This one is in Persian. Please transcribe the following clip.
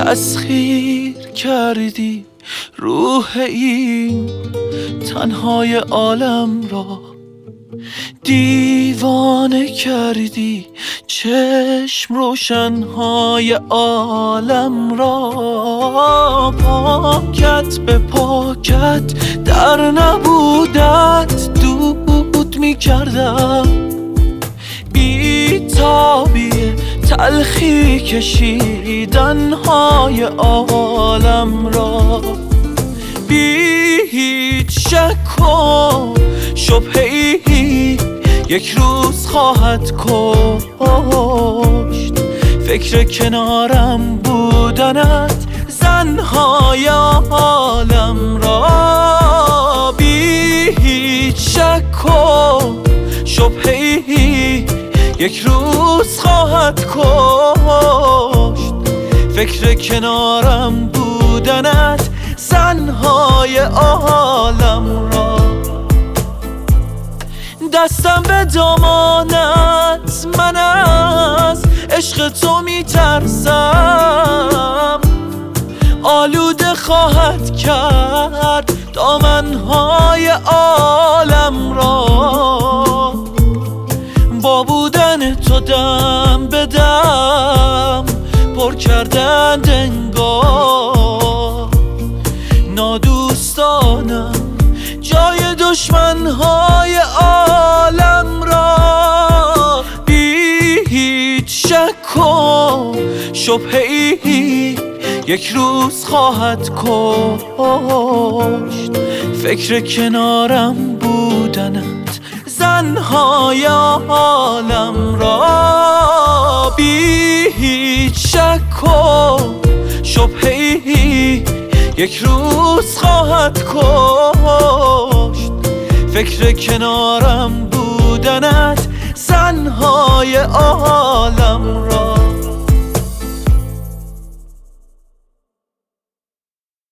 تسخیر کردی روح این تنهای عالم را، دیوانه کردی چشم روشنهای عالم را. پاکت به پاکت در نبودت دود می کردم، بی تابی تلخی کشیدنهای عالم را. بی هیچ شک و شبهه‌ای یک روز خواهد کشت فکر کنارم بودنت زنهای عالم را. بی هیچ شک و شبهه‌ای یک روز خواهد کشت فکر کنارم بودنت زنهای عالم را. دستم به دامانت، من از عشق تو می ترسم، آلوده خواهد کرد دامنهای عالم را. با بودن تو دم به دم پر کردند انگار، نادوستانم جای دشمنهای عالم را. بی هیچ شک و شبهه‌ای یک روز خواهد کشت فکر کنارم بودنت زنهای عالم را. بی هیچ شک و شبهه‌ای یک روز خواهد کشت فکر کنارم بودنت زنهای عالم را.